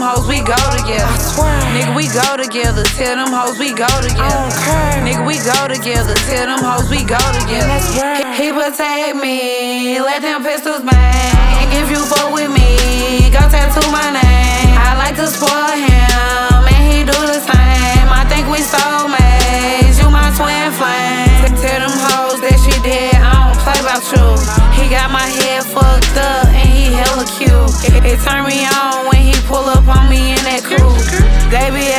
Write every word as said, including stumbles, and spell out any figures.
Hoes, we go together. I swear. Nigga, we go together. Tell them hoes we go together. I don't care. Nigga, we go together. Tell them hoes we go together. That's right. He protect me. Let them pistols bang. If you fuck with me, go tattoo my name. I like to spoil him, and he do the same. I think we soulmates. You my twin flame. Tell them hoes that she dead. I don't play about you. He got my head fucked up, and he hella cute. It, it turn me on when he pull up on me in that coupe. They be